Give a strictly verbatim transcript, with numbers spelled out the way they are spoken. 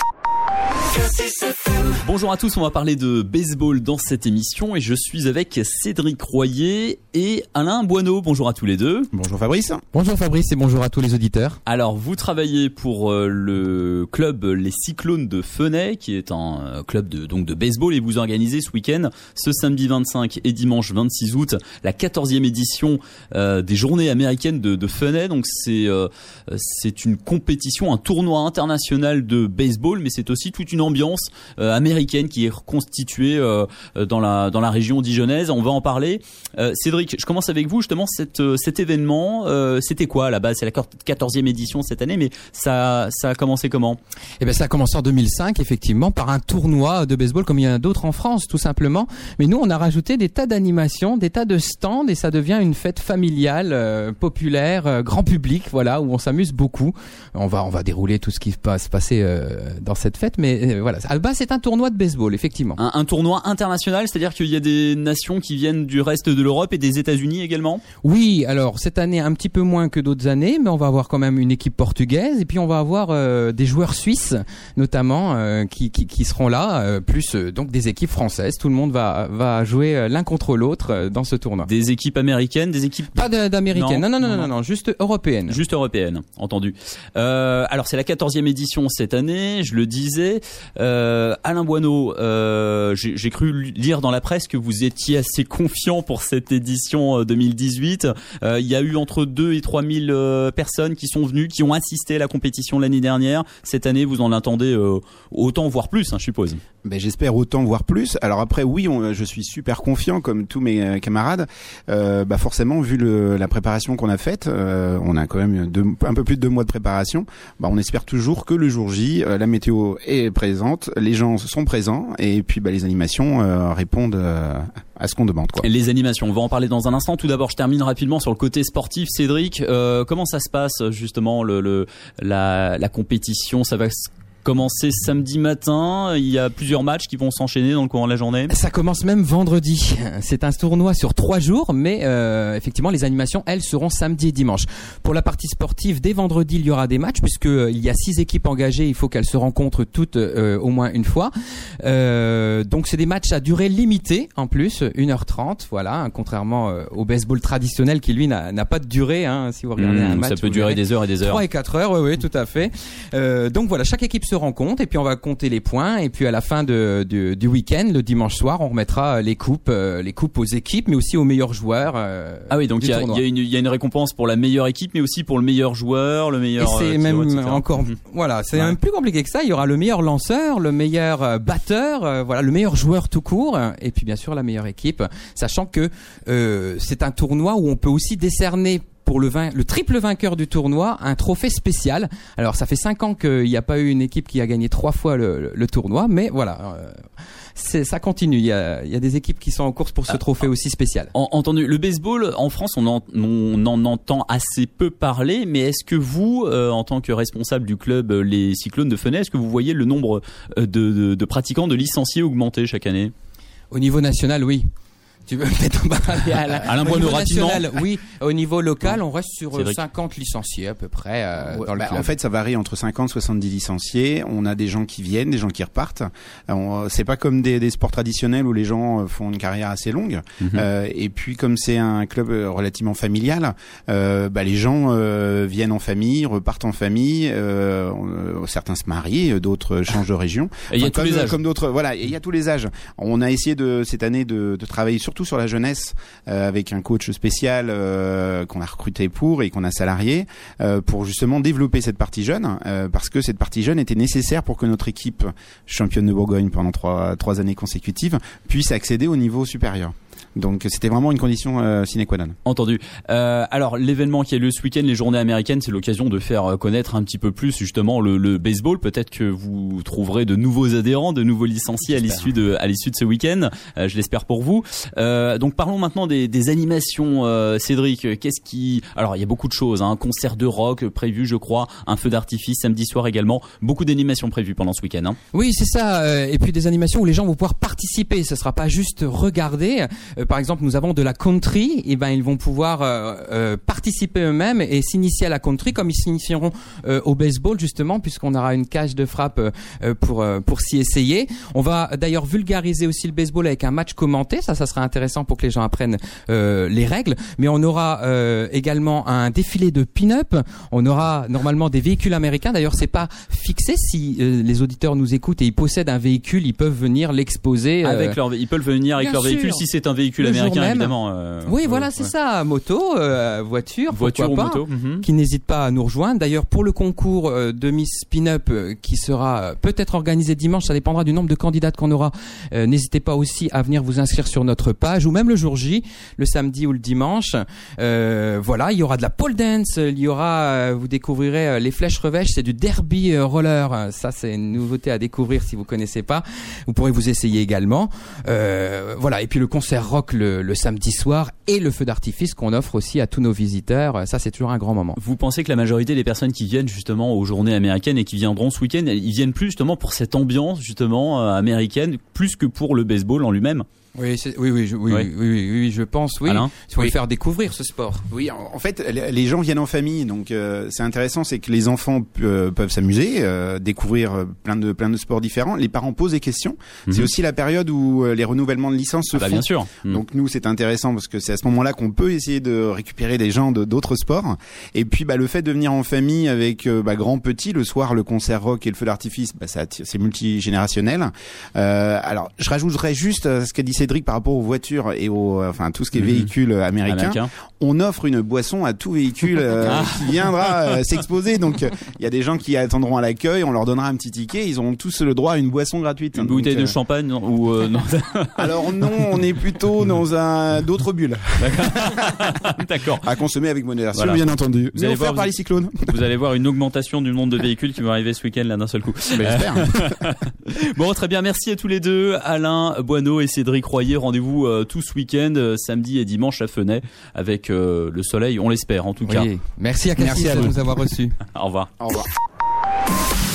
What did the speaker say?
Bonjour à tous, on va parler de baseball dans cette émission et je suis avec Cédric Royer et Alain Boineau. Bonjour à tous les deux. Bonjour Fabrice. Bonjour Fabrice et bonjour à tous les auditeurs. Alors vous travaillez pour euh, le club Les Cyclones de Fenay qui est un euh, club de, donc de baseball et vous organisez ce week-end, ce samedi vingt-cinq et dimanche vingt-six août, la quatorzième édition euh, des Journées américaines de, de Fenay. Donc c'est, euh, c'est une compétition, un tournoi international de baseball, mais c'est aussi toute une ambiance euh, américaine qui est reconstituée euh, dans la dans la région dijonnaise. On va en parler. Euh, Cédric, je commence avec vous justement. Cette, cet événement, euh, c'était quoi à la base? C'est la quatorzième édition cette année, mais ça ça a commencé comment? Eh ben ça a commencé en deux mille cinq effectivement par un tournoi de baseball comme il y en a d'autres en France tout simplement. Mais nous on a rajouté des tas d'animations, des tas de stands et ça devient une fête familiale, euh, populaire, euh, grand public, voilà, où on s'amuse beaucoup. On va on va dérouler tout ce qui va se passer euh, dans cette fête, mais euh, voilà. À la base c'est un tournoi de baseball effectivement. Un, un tournoi international, c'est-à-dire qu'il y a des nations qui viennent du reste de l'Europe et des États-Unis également? Oui, alors cette année un petit peu moins que d'autres années, mais on va avoir quand même une équipe portugaise et puis on va avoir euh, des joueurs suisses notamment euh, qui, qui qui seront là, euh, plus euh, donc des équipes françaises. Tout le monde va va jouer euh, l'un contre l'autre euh, dans ce tournoi. Des équipes américaines, des équipes pas de, d'américaines. Non non non, non non non juste européennes. Juste européennes, entendu. Euh, alors c'est la quatorzième édition cette année, je le disais. Euh, Alain Boineau, euh, j'ai, j'ai cru lire dans la presse que vous étiez assez confiant pour cette édition deux mille dix-huit. Euh, il y a eu entre deux et trois mille euh, personnes qui sont venues, qui ont assisté à la compétition l'année dernière. Cette année, vous en attendez euh, autant, voire plus, hein, je suppose. Ben, j'espère autant, voire plus. Alors après, oui, on, je suis super confiant, comme tous mes euh, camarades. Euh, bah forcément, vu le, la préparation qu'on a faite, euh, on a quand même deux, un peu plus de deux mois de préparation. Bah, on espère toujours que le jour J, euh, la météo est présente, les gens sont présents et puis bah, les animations euh, répondent euh, à ce qu'on demande, quoi. Les animations, on va en parler dans un instant. Tout d'abord, je termine rapidement sur le côté sportif. Cédric, euh, comment ça se passe justement le, le la, la compétition? Ça va commencer samedi matin, il y a plusieurs matchs qui vont s'enchaîner dans le courant de la journée. Ça commence même vendredi. C'est un tournoi sur trois jours, mais euh, effectivement les animations, elles, seront samedi et dimanche. Pour la partie sportive, dès vendredi, il y aura des matchs puisque euh, il y a six équipes engagées, il faut qu'elles se rencontrent toutes euh, au moins une fois. Euh, donc c'est des matchs à durée limitée en plus, une heure trente, voilà, contrairement euh, au baseball traditionnel qui lui n'a, n'a pas de durée. Hein, si vous regardez mmh, un match, ça peut durer des heures et des heures. trois et quatre heures, oui, oui, tout à fait. Euh, donc voilà, chaque équipe se rencontre et puis on va compter les points et puis à la fin de, de, du week-end, le dimanche soir, on remettra les coupes, euh, les coupes aux équipes, mais aussi aux meilleurs joueurs. Euh, ah oui, donc il y a, y a une, il y a une récompense pour la meilleure équipe, mais aussi pour le meilleur joueur, le meilleur. Et c'est euh, même tireur, encore, mmh. voilà, c'est ouais. même plus compliqué que ça. Il y aura le meilleur lanceur, le meilleur euh, batteur, euh, voilà, le meilleur joueur tout court, et puis bien sûr la meilleure équipe, sachant que euh, c'est un tournoi où on peut aussi décerner pour le, vain- le triple vainqueur du tournoi, un trophée spécial. Alors ça fait cinq ans qu'il n'y a pas eu une équipe qui a gagné trois fois le, le, le tournoi, mais voilà, euh, c'est, ça continue. Il y a, il y a des équipes qui sont en course pour ce trophée aussi spécial. En, entendu, le baseball en France, on en, on en entend assez peu parler, mais est-ce que vous, euh, en tant que responsable du club Les Cyclones de Fenay, est-ce que vous voyez le nombre de, de, de pratiquants, de licenciés augmenter chaque année? Au niveau national, oui. Tu veux peut-être en parler à la, Alain Boineau rapidement. Oui, au niveau local, on reste sur Cédric. cinquante licenciés à peu près euh, ouais, dans le bah, club. En fait, ça varie entre cinquante et soixante-dix licenciés. On a des gens qui viennent, des gens qui repartent. On, c'est pas comme des, des sports traditionnels où les gens font une carrière assez longue. Mm-hmm. Euh, et puis, comme c'est un club relativement familial, euh, bah, les gens euh, viennent en famille, repartent en famille. Euh, certains se marient, d'autres changent de région. Et il y a tous les âges. Comme d'autres, voilà, il y a tous les âges. On a essayé de cette année de, de travailler sur surtout sur la jeunesse, euh, avec un coach spécial euh, qu'on a recruté pour et qu'on a salarié euh, pour justement développer cette partie jeune, euh, parce que cette partie jeune était nécessaire pour que notre équipe championne de Bourgogne pendant trois trois années consécutives puisse accéder au niveau supérieur. Donc c'était vraiment une condition euh, sine qua non. Entendu. Euh, alors l'événement qui a lieu ce week-end, les Journées américaines, c'est l'occasion de faire connaître un petit peu plus justement le, le baseball. Peut-être que vous trouverez de nouveaux adhérents, de nouveaux licenciés à l'issue de à l'issue de ce week-end. Euh, je l'espère pour vous. Euh, donc parlons maintenant des, des animations. Euh, Cédric, qu'est-ce qui... Alors il y a beaucoup de choses. Hein, un concert de rock prévu, je crois, un feu d'artifice samedi soir également. Beaucoup d'animations prévues pendant ce week-end. Hein. Oui, c'est ça. Et puis des animations où les gens vont pouvoir participer. Ce sera pas juste regarder. euh, par exemple, nous avons de la country, et ben ils vont pouvoir euh, euh, participer eux-mêmes et s'initier à la country comme ils s'initieront euh, au baseball justement, puisqu'on aura une cage de frappe euh, pour euh, pour s'y essayer. On va d'ailleurs vulgariser aussi le baseball avec un match commenté, ça, ça sera intéressant pour que les gens apprennent euh, les règles. Mais on aura euh, également un défilé de pin-up. On aura normalement des véhicules américains. D'ailleurs, c'est pas fixé. Si euh, les auditeurs nous écoutent et ils possèdent un véhicule, ils peuvent venir l'exposer. Euh, avec leur, ils peuvent venir avec leur véhicule si c'est un véhicule américain, évidemment. Euh, oui, euh, voilà, c'est ouais. ça. Moto, euh, voiture, voiture ou pas, moto. Mm-hmm. Qui n'hésite pas à nous rejoindre. D'ailleurs, pour le concours euh, de Miss Pin-up euh, qui sera euh, peut-être organisé dimanche, ça dépendra du nombre de candidates qu'on aura. Euh, n'hésitez pas aussi à venir vous inscrire sur notre page, ou même le jour J, le samedi ou le dimanche. Euh, voilà, il y aura de la pole dance, il y aura, euh, vous découvrirez euh, les flèches revêches, c'est du derby euh, roller. Ça, c'est une nouveauté à découvrir si vous connaissez pas. Vous pourrez vous essayer également. Euh, voilà, et puis le concert rock le, le samedi soir et le feu d'artifice qu'on offre aussi à tous nos visiteurs. Ça, c'est toujours un grand moment. Vous pensez que la majorité des personnes qui viennent justement aux journées américaines et qui viendront ce week-end, ils viennent plus justement pour cette ambiance justement euh, américaine, plus que pour le baseball en lui-même? Oui, c'est, oui, oui, je, oui, oui. Oui, oui, oui, oui, je pense, oui. Alain, il faut oui. lui faire découvrir ce sport. Oui, en, en fait, les gens viennent en famille, donc euh, c'est intéressant, c'est que les enfants euh, peuvent s'amuser, euh, découvrir euh, plein de plein de sports différents. Les parents posent des questions. Mm-hmm. C'est aussi la période où euh, les renouvellements de licences se ah bah font. Bien sûr. Mm. Donc nous, c'est intéressant parce que c'est à ce moment-là qu'on peut essayer de récupérer des gens de d'autres sports. Et puis, bah, le fait de venir en famille avec euh, bah, grand petit, le soir, le concert rock et le feu d'artifice, bah, ça attire, c'est multigénérationnel. Euh, alors, je rajouterais juste euh, ce qu'a dit Cédric par rapport aux voitures et au, enfin tout ce qui est véhicule euh, américain. Américain. On offre une boisson à tout véhicule euh, ah. qui viendra euh, s'exposer. Donc il euh, y a des gens qui attendront à l'accueil, on leur donnera un petit ticket, ils auront tous le droit à une boisson gratuite. Une bouteille donc, de euh... champagne non, ou euh, non. Alors non, on est plutôt dans un d'autres bulles. D'accord. À consommer avec modération, voilà. Bien entendu. Vous allez voir par les cyclones. Vous allez voir une augmentation du nombre de véhicules qui vont arriver ce week-end là d'un seul coup. Ben, j'espère. Bon, très bien, merci à tous les deux, Alain Boineau et Cédric Royer. Rendez-vous euh, tout ce week-end, euh, samedi et dimanche à Fenay, avec euh, le soleil, on l'espère en tout oui. cas. Merci à Cassis de nous avoir reçus. Au revoir. Au revoir.